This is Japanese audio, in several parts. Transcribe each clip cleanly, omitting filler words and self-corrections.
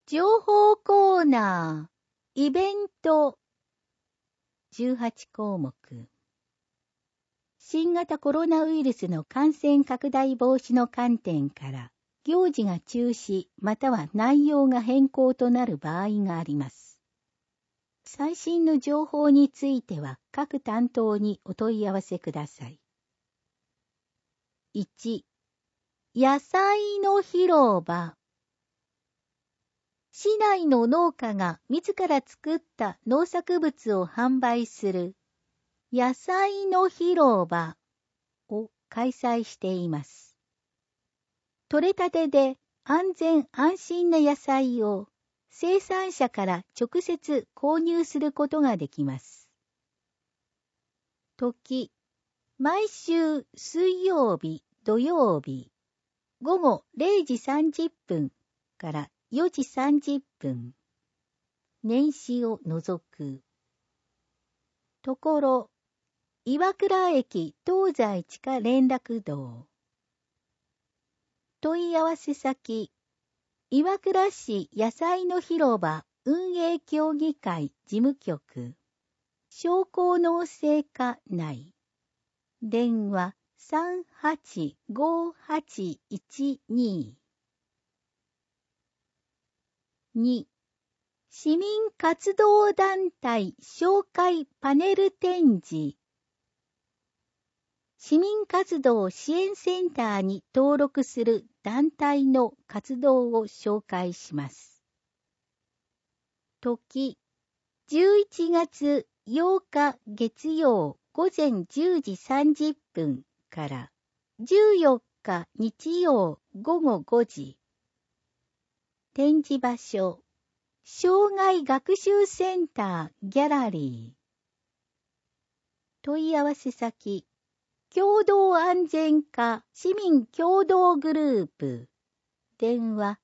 情報コーナー、イベント。18項目。新型コロナウイルスの感染拡大防止の観点から、行事が中止または内容が変更となる場合があります。最新の情報については各担当にお問い合わせください。1、野菜の広場。市内の農家が自ら作った農作物を販売する野菜の広場を開催しています。取れたてで安全安心な野菜を生産者から直接購入することができます。時、毎週水曜日、土曜日、午後0時30分から4時30分。年始を除く。ところ、岩倉駅東西地下連絡道。問い合わせ先、岩倉市野菜の広場運営協議会事務局。商工農政課内。電話385812。2、市民活動団体紹介パネル展示。市民活動支援センターに登録する団体の活動を紹介します。時、11月8日月曜午前10時30分から14日日曜午後5時。展示場所、障害学習センターギャラリー。問い合わせ先、共同安全課市民共同グループ。電話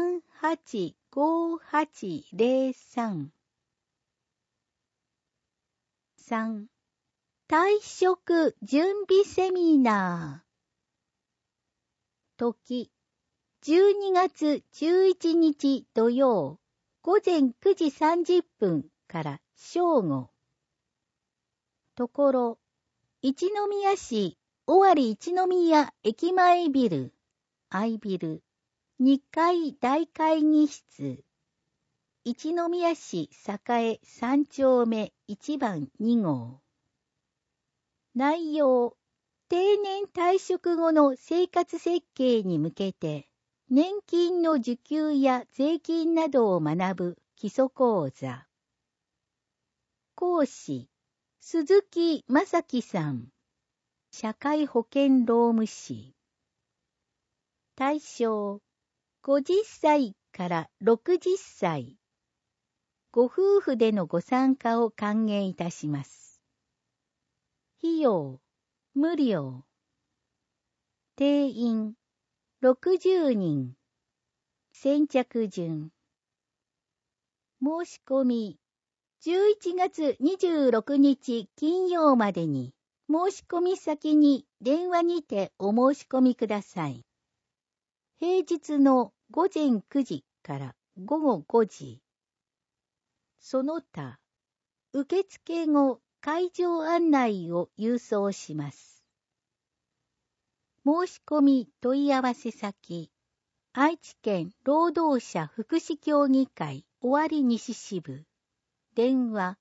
385803。3、退職準備セミナー。時、12月11日土曜、午前9時30分から正午。ところ、一宮市尾張一宮駅前ビル、Iビル、2階大会議室、一宮市栄3丁目1番2号。内容、定年退職後の生活設計に向けて、年金の受給や税金などを学ぶ基礎講座。講師、鈴木正樹さん。社会保険労務士。対象、50歳から60歳。ご夫婦でのご参加を歓迎いたします。費用、無料。定員、60人。先着順。申し込み、11月26日金曜までに、申し込み先に電話にてお申し込みください。平日の午前9時から午後5時。その他、受付後会場案内を郵送します。申し込み問い合わせ先、愛知県労働者福祉協議会尾張西支部。電話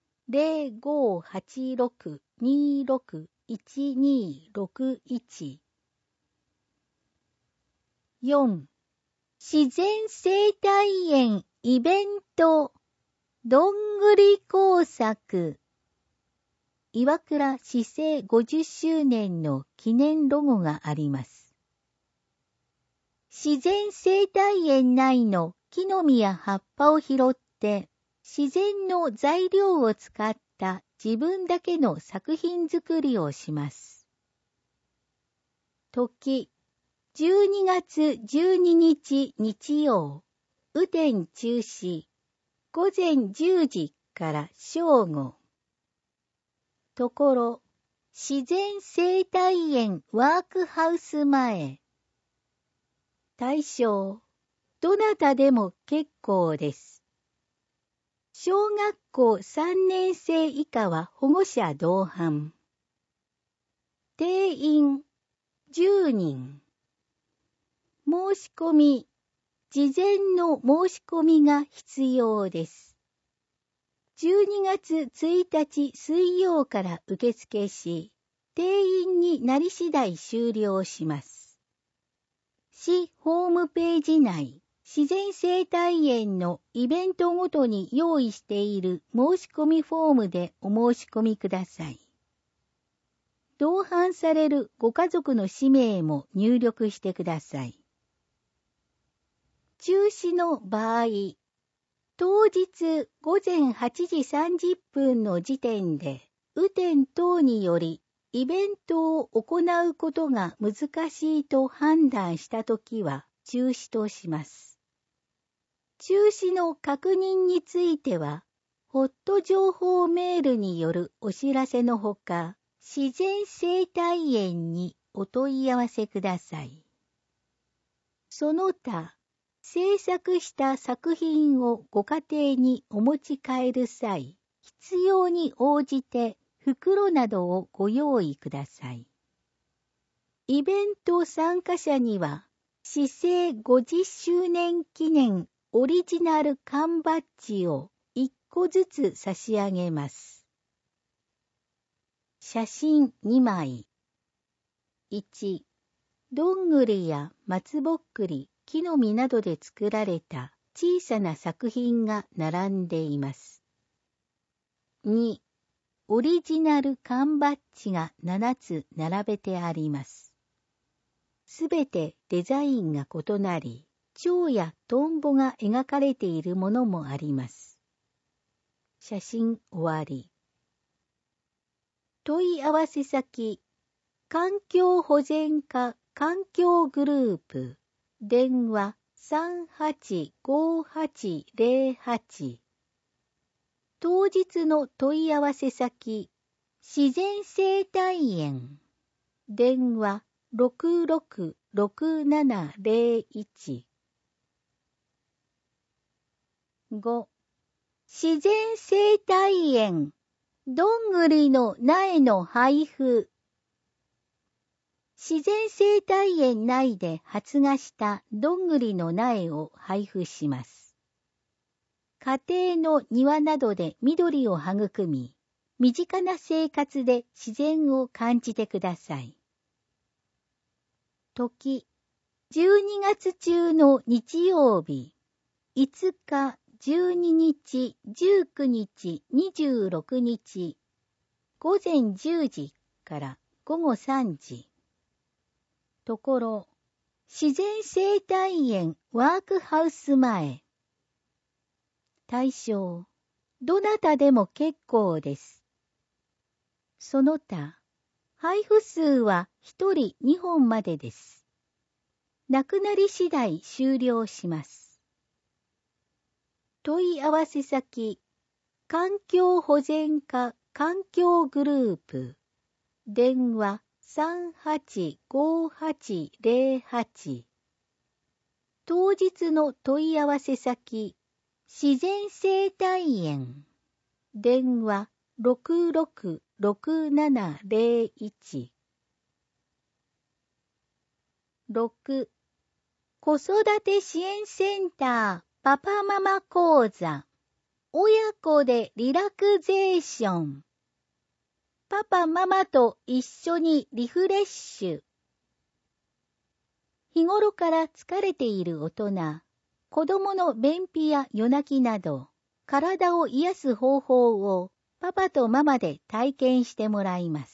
0586-261261。4、自然生態園イベントどんぐり工作。岩倉市政50周年の記念ロゴがあります。自然生態園内の木の実や葉っぱを拾って自然の材料を使った自分だけの作品作りをします。時、12月12日日曜、雨天中止、午前10時から正午。ところ、自然生態園ワークハウス前。対象、 どなたでも結構です。小学校3年生以下は保護者同伴。定員10人。申し込み、事前の申し込みが必要です。12月1日水曜から受付し、定員になり次第終了します。市ホームページ内、自然生態園のイベントごとに用意している申し込みフォームでお申し込みください。同伴されるご家族の氏名も入力してください。中止の場合、当日午前8時30分の時点で、雨天等によりイベントを行うことが難しいと判断したときは中止とします。中止の確認については、ホット情報メールによるお知らせのほか、自然生態園にお問い合わせください。その他、制作した作品をご家庭にお持ち帰る際、必要に応じて袋などをご用意ください。イベント参加者には、市政50周年記念オリジナル缶バッジを1個ずつ差し上げます。写真2枚。1、どんぐりや松ぼっくり、木の実などで作られた小さな作品が並んでいます。2、オリジナル缶バッジが7つ並べてあります。すべてデザインが異なり、蝶やトンボが描かれているものもあります。写真終わり。問い合わせ先、環境保全課環境グループ、電話385808。当日の問い合わせ先、自然生態園、電話666701。5、自然生態園、どんぐりの苗の配布。自然生態園内で発芽したどんぐりの苗を配布します。家庭の庭などで緑を育み、身近な生活で自然を感じてください。時、12月中の日曜日、5日、12日、19日、26日、午前10時から午後3時。ところ、自然生態園ワークハウス前。対象、どなたでも結構です。その他、配布数は1人2本までです。なくなり次第終了します。問い合わせ先、環境保全課環境グループ、電話385808。当日の問い合わせ先、自然生態園、電話666701。6、子育て支援センターパパママ講座、親子でリラクゼーション。パパママと一緒にリフレッシュ。日頃から疲れている大人、子供の便秘や夜泣きなど、体を癒す方法をパパとママで体験してもらいます。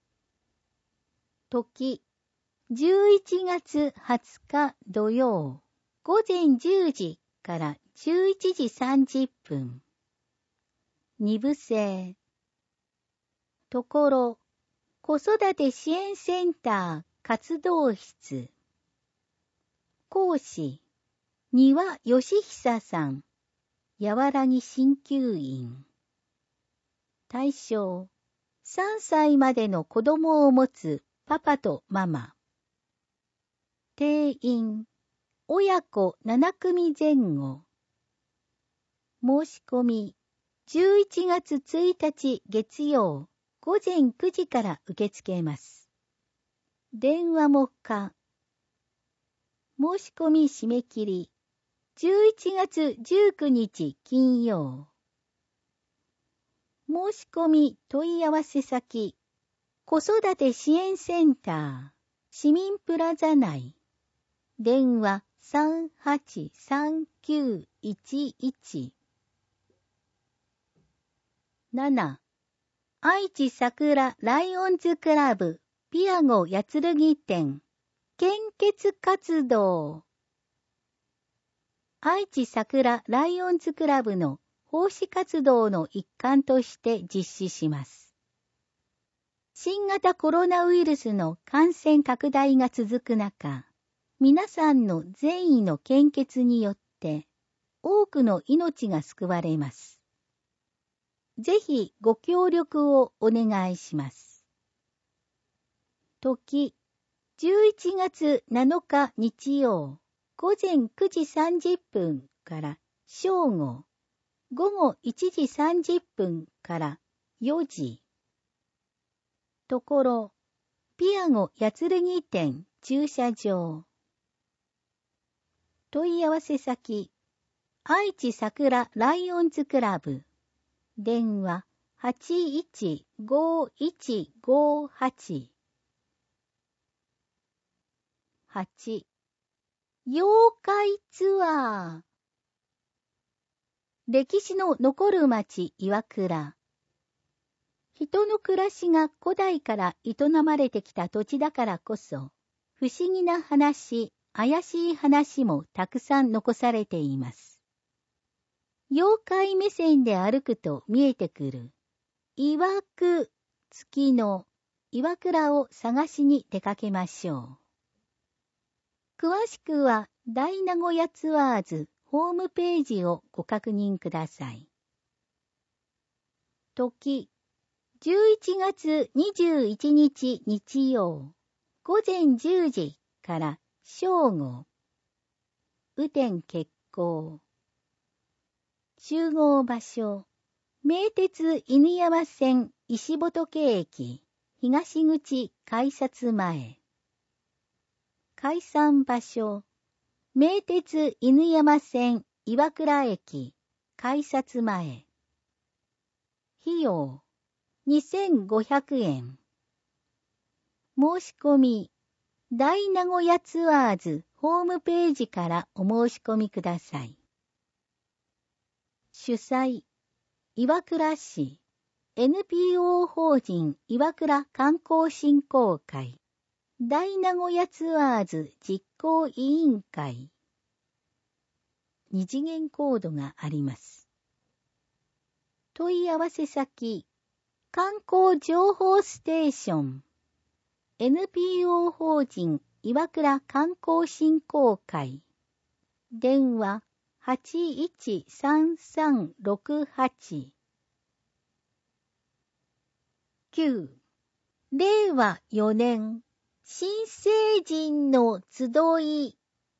時、11月20日土曜、午前10時から11時30分。2部制。ところ、子育て支援センター活動室。講師、丹羽義久さん、やわらぎ鍼灸院。対象、3歳までの子供を持つパパとママ。定員、 親子7組前後。申し込み、11月1日月曜、午前9時から受け付けます。電話も可。申し込み締め切り、11月19日金曜。申し込み問い合わせ先、子育て支援センター、市民プラザ内。電話383911。7. 愛知桜ライオンズクラブピアゴ八剣店献血活動。愛知桜ライオンズクラブの奉仕活動の一環として実施します。新型コロナウイルスの感染拡大が続く中、皆さんの善意の献血によって多くの命が救われます。ぜひご協力をお願いします。時、11月7日日曜、午前9時30分から正午、午後1時30分から4時。ところ、ピアゴ八剣店駐車場。問い合わせ先、愛知桜ライオンズクラブ。電話815158。8. 妖怪ツアー。歴史の残る町岩倉。人の暮らしが古代から営まれてきた土地だからこそ、不思議な話、怪しい話もたくさん残されています。妖怪目線で歩くと見えてくる、曰く月の岩倉を探しに出かけましょう。詳しくは大名古屋ツアーズホームページをご確認ください。時、11月21日日曜、午前10時から正午。雨天決行。集合場所、名鉄犬山線石仏駅、東口改札前。解散場所、名鉄犬山線岩倉駅、改札前。費用、2500円。申し込み、大名古屋ツアーズホームページからお申し込みください。主催、岩倉市 NPO 法人岩倉観光振興会大名古屋ツアーズ実行委員会。二次元コードがあります。問い合わせ先、観光情報ステーション NPO 法人岩倉観光振興会。電話813368。9. 令和4年新成人の集い。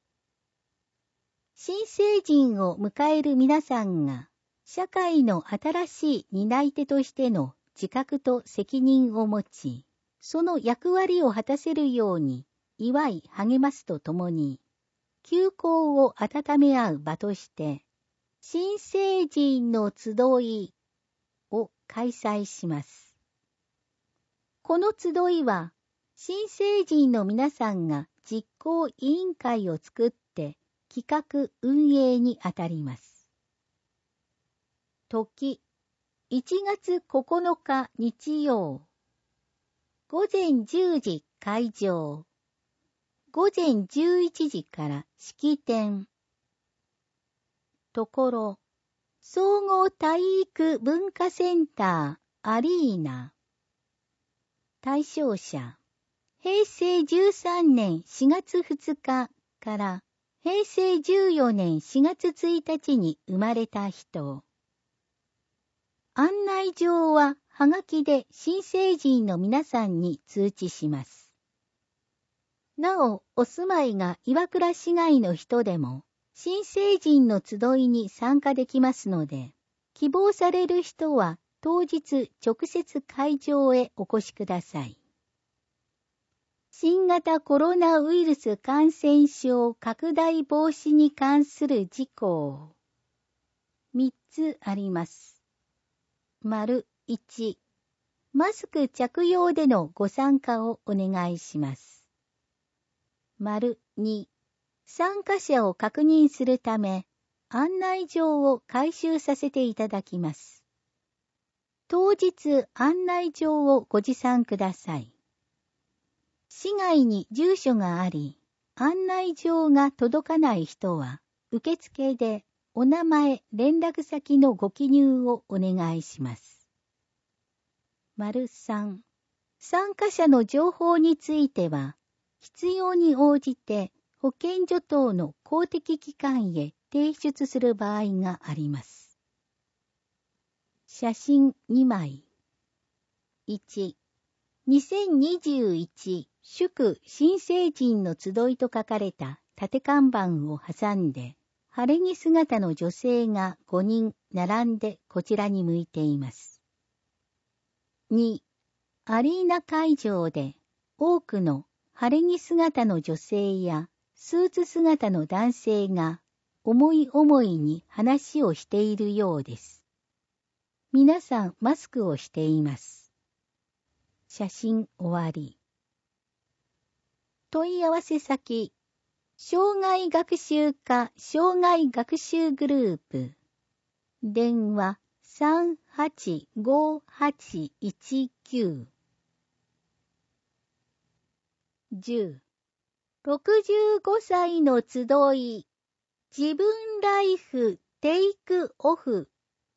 新成人を迎える皆さんが社会の新しい担い手としての自覚と責任を持ち、その役割を果たせるように祝い励ますとともに、旧交を温め合う場として、新成人の集いを開催します。この集いは、新成人の皆さんが実行委員会を作って企画運営にあたります。時、1月9日日曜。午前10時開場。午前11時から式典。ところ、総合体育文化センターアリーナ。対象者、平成13年4月2日から平成14年4月1日に生まれた人。案内状ははがきで新成人の皆さんに通知します。 なお、お住まいが岩倉市外の人でも、新成人の集いに参加できますので、希望される人は当日直接会場へお越しください。新型コロナウイルス感染症拡大防止に関する事項。3つあります。丸1、マスク着用でのご参加をお願いします。丸2、参加者を確認するため、案内状を回収させていただきます。当日案内状をご持参ください。市外に住所があり、案内状が届かない人は、受付でお名前、連絡先のご記入をお願いします。丸3、参加者の情報については、必要に応じて保健所等の公的機関へ提出する場合があります。写真2枚。1、2021祝新成人の集いと書かれた縦看板を挟んで、晴れ着姿の女性が5人並んでこちらに向いています。2、アリーナ会場で多くの晴れ着姿の女性やスーツ姿の男性が思い思いに話をしているようです。皆さんマスクをしています。写真終わり。問い合わせ先、障害学習課障害学習グループ。電話385819。10、65歳の集い、自分ライフテイクオフ。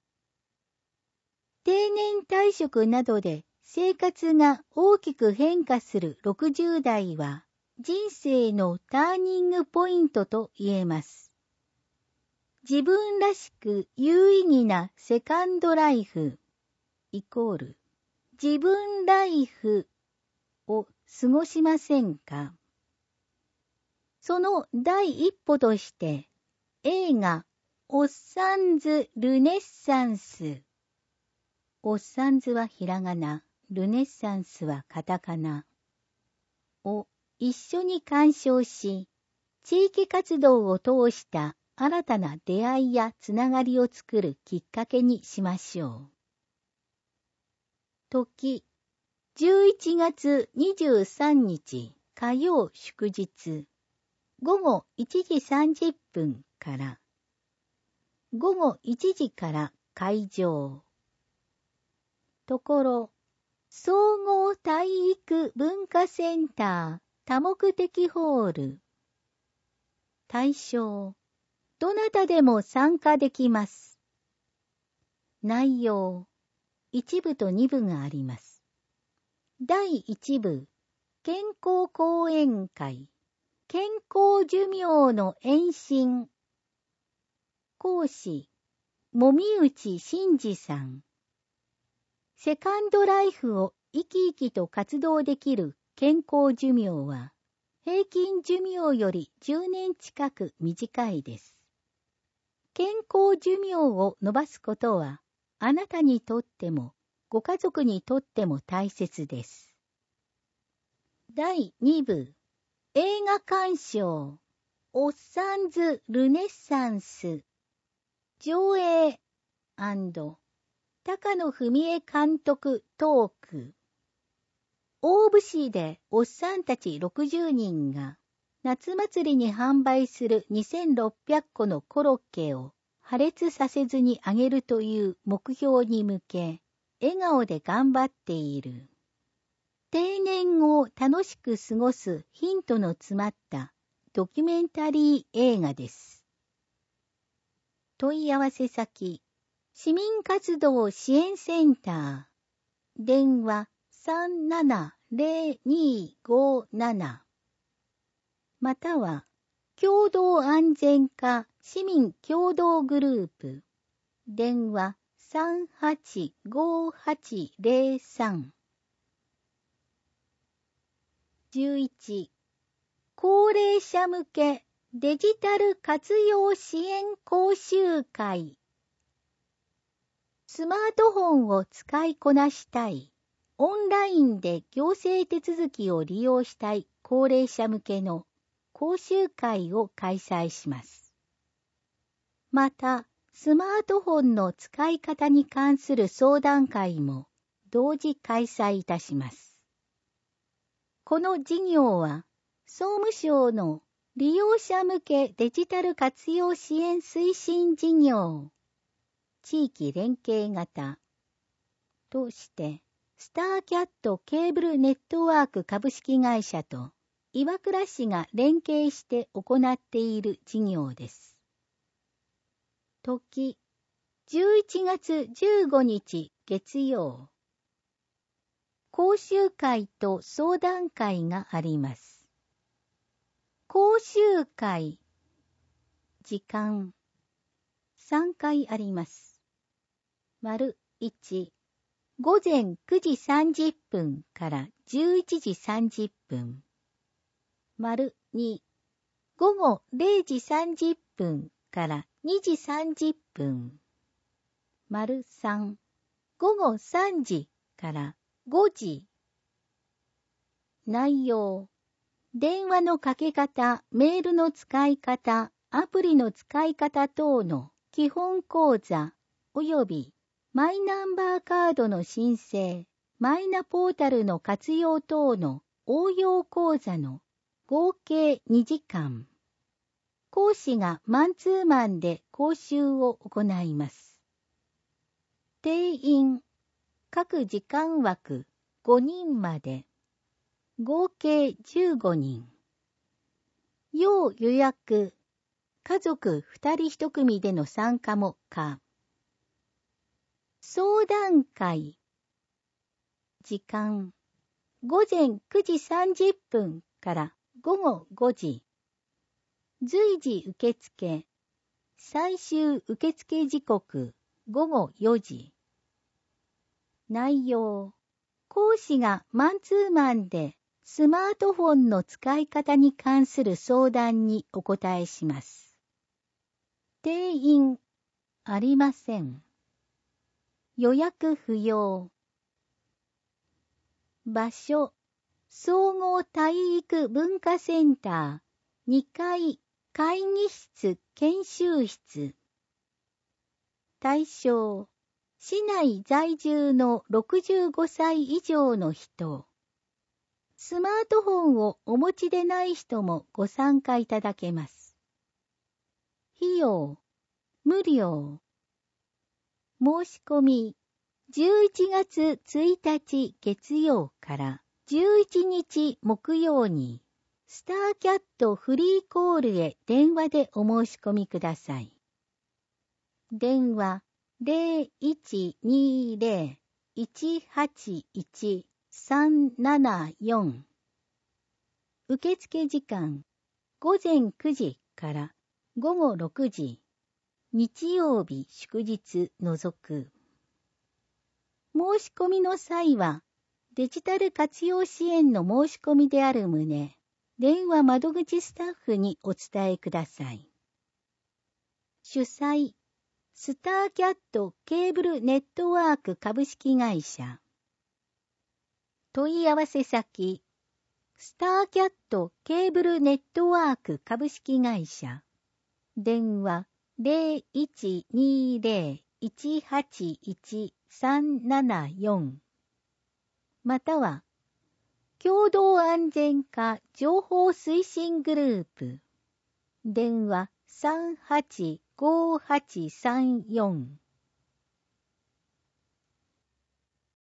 定年退職などで生活が大きく変化する60代は人生のターニングポイントと言えます。自分らしく有意義なセカンドライフイコール自分ライフを過ごしませんか？その第一歩として映画おっさんずルネッサンス、おっさんずはひらがな、ルネッサンスはカタカナを一緒に鑑賞し、地域活動を通した新たな出会いやつながりを作るきっかけにしましょう。時、11月23日火曜祝日、午後1時30分から、午後1時から会場。ところ、総合体育文化センター多目的ホール。対象、どなたでも参加できます。内容、1部と2部があります。第1部、健康講演会、健康寿命の延伸。講師、籾内真二さん。セカンドライフを生き生きと活動できる健康寿命は、平均寿命より10年近く短いです。健康寿命を伸ばすことは、あなたにとっても、ご家族にとっても大切です。第2部、映画鑑賞、おっさんずルネッサンス、上映&高野文江監督トーク。大府市でおっさんたち60人が夏祭りに販売する2600個のコロッケを破裂させずにあげるという目標に向け、笑顔で頑張っている。定年を楽しく過ごすヒントの詰まったドキュメンタリー映画です。問い合わせ先、市民活動支援センター、電話370257、または共同安全課市民協同グループ、電話385803。11、 高齢者向けデジタル活用支援講習会。スマートフォンを使いこなしたい、オンラインで行政手続きを利用したい高齢者向けの講習会を開催します。また、スマートフォンの使い方に関する相談会も同時開催いたします。この事業は、総務省の利用者向けデジタル活用支援推進事業、地域連携型として、スターキャットケーブルネットワーク株式会社と岩倉市が連携して行っている事業です。時、11月15日月曜。講習会と相談会があります。講習会、時間、3回あります。丸1、午前9時30分から11時30分。丸2、午後0時30分から2時30分。丸3、午後3時から5時。内容、電話のかけ方、メールの使い方、アプリの使い方等の基本講座及びマイナンバーカードの申請、マイナポータルの活用等の応用講座の合計2時間。講師がマンツーマンで講習を行います。定員、各時間枠5人まで。合計15人。要予約、家族2人1組での参加も可。相談会。時間、午前9時30分から午後5時。随時受付、最終受付時刻午後4時。内容、講師がマンツーマンでスマートフォンの使い方に関する相談にお答えします。定員、ありません。予約不要。場所、総合体育文化センター2階会議室研修室。対象、市内在住の65歳以上の人。スマートフォンをお持ちでない人もご参加いただけます。費用、無料。申し込み、11月1日月曜から11日木曜に、スターキャットフリーコールへ電話でお申し込みください。電話 0120-181-374。受付時間、午前9時から午後6時。日曜日祝日除く。申し込みの際は、デジタル活用支援の申し込みである旨、電話窓口スタッフにお伝えください。主催、スターキャットケーブルネットワーク株式会社。問い合わせ先、スターキャットケーブルネットワーク株式会社。電話 0120-181-374。または、共同安全課情報推進グループ。電話 385834